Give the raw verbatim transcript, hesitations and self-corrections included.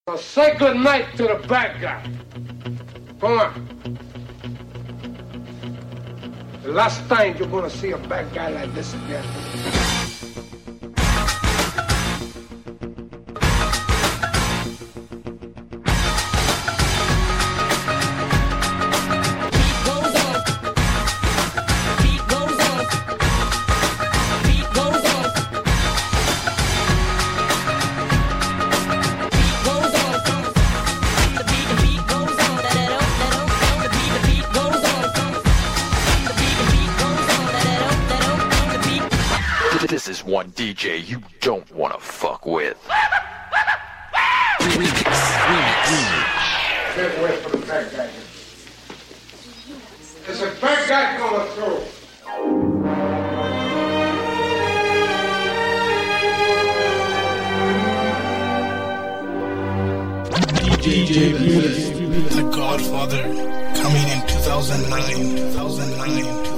So say good night to the bad guy. Come on. The last time you're gonna see a bad guy like this again. This is one D J you don't want to fuck with. Remix, remix. Can't wait for the bad guy. There's a bad guy coming through. D J Bewley, The Godfather, coming in two thousand nine, two thousand nine.